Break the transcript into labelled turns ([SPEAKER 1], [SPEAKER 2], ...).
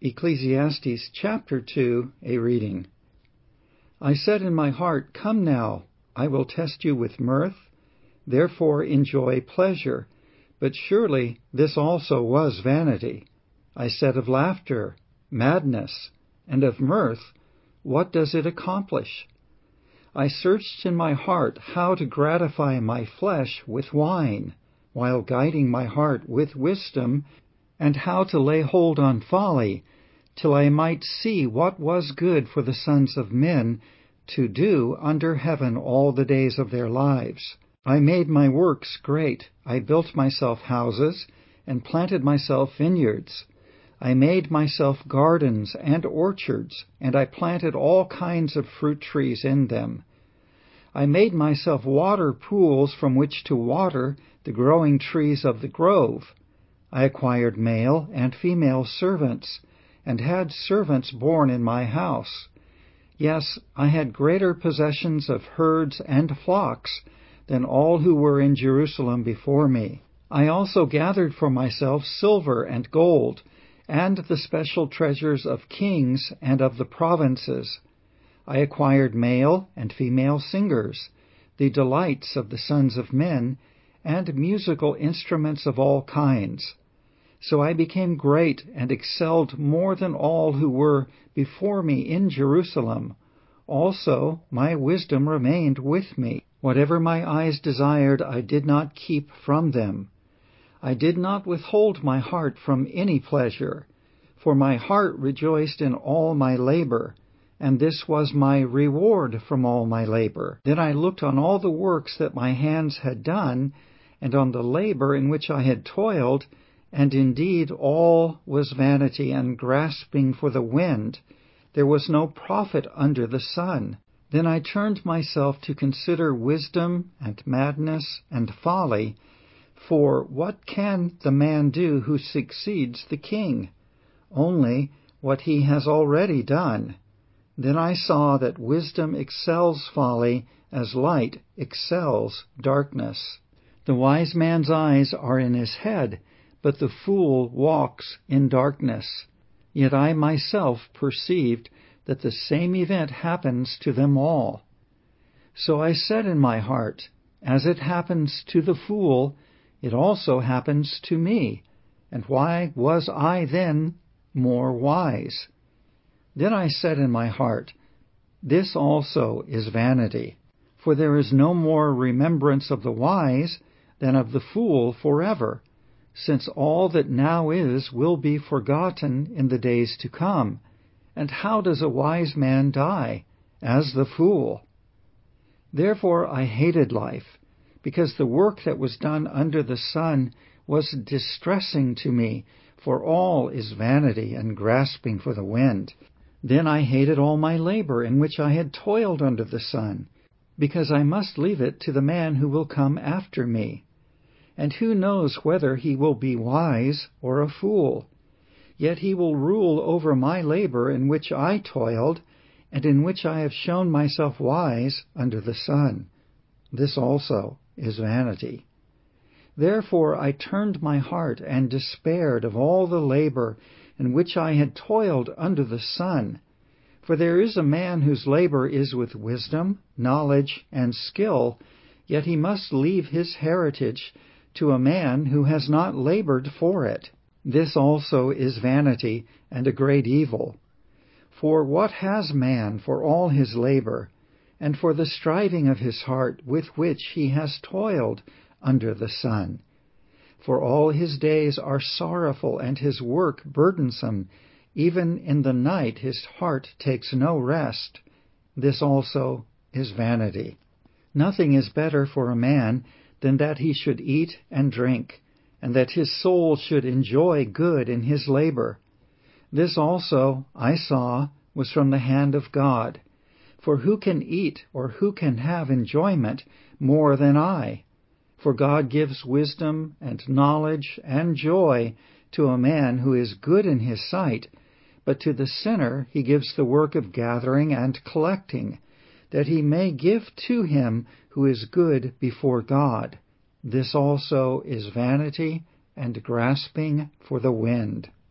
[SPEAKER 1] Ecclesiastes chapter 2, a reading. I said in my heart, Come now, I will test you with mirth, therefore enjoy pleasure. But surely this also was vanity. I said of laughter, madness, and of mirth, what does it accomplish? I searched in my heart how to gratify my flesh with wine, while guiding my heart with wisdom, and how to lay hold on folly, till I might see what was good for the sons of men to do under heaven all the days of their lives. I made my works great. I built myself houses, and planted myself vineyards. I made myself gardens and orchards, and I planted all kinds of fruit trees in them. I made myself water pools from which to water the growing trees of the grove. I acquired male and female servants, and had servants born in my house. Yes, I had greater possessions of herds and flocks than all who were in Jerusalem before me. I also gathered for myself silver and gold, and the special treasures of kings and of the provinces. I acquired male and female singers, the delights of the sons of men, and musical instruments of all kinds. So I became great and excelled more than all who were before me in Jerusalem. Also my wisdom remained with me. Whatever my eyes desired I did not keep from them. I did not withhold my heart from any pleasure, for my heart rejoiced in all my labor, and this was my reward from all my labor. Then I looked on all the works that my hands had done, and on the labor in which I had toiled, and indeed all was vanity and grasping for the wind. There was no profit under the sun. Then I turned myself to consider wisdom and madness and folly, for what can the man do who succeeds the king? Only what he has already done. Then I saw that wisdom excels folly as light excels darkness. The wise man's eyes are in his head, but the fool walks in darkness. Yet I myself perceived that the same event happens to them all. So I said in my heart, As it happens to the fool, it also happens to me. And why was I then more wise? Then I said in my heart, This also is vanity, for there is no more remembrance of the wise than of the fool forever, since all that now is will be forgotten in the days to come. And how does a wise man die? As the fool. Therefore I hated life, because the work that was done under the sun was distressing to me, for all is vanity and grasping for the wind. Then I hated all my labor in which I had toiled under the sun, because I must leave it to the man who will come after me. And who knows whether he will be wise or a fool? Yet he will rule over my labor in which I toiled, and in which I have shown myself wise under the sun. This also is vanity. Therefore I turned my heart and despaired of all the labor in which I had toiled under the sun. For there is a man whose labor is with wisdom, knowledge, and skill, yet he must leave his heritage to a man who has not labored for it. This also is vanity and a great evil. For what has man for all his labor, and for the striving of his heart with which he has toiled under the sun? For all his days are sorrowful, and his work burdensome. Even in the night his heart takes no rest. This also is vanity. Nothing is better for a man than that he should eat and drink, and that his soul should enjoy good in his labor. This also, I saw, was from the hand of God. For who can eat or who can have enjoyment more than I? For God gives wisdom and knowledge and joy to a man who is good in his sight, but to the sinner he gives the work of gathering and collecting, that he may give to him who is good before God. This also is vanity and grasping for the wind.